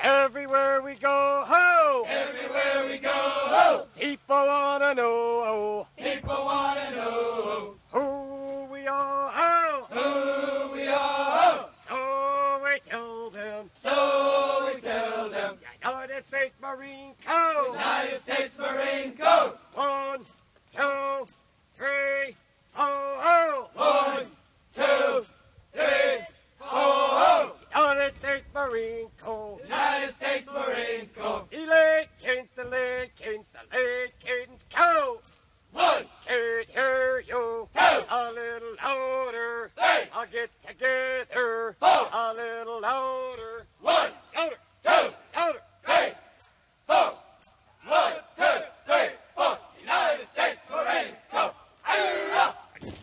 Everywhere we go, ho! Everywhere we go, ho! People wanna know People wanna know who we are, ho! who we are, ho! So we tell them, So we tell them, United States Marine Corps. United States Marine Corps. 1, 2, 3, 4, ho! 1, 2, 3, 4, ho! United States Marine Corps. United States Marine Corps. The Lakins, go! 1, Can't hear you. 2, A little louder. 3, I'll get together. 4. A little louder.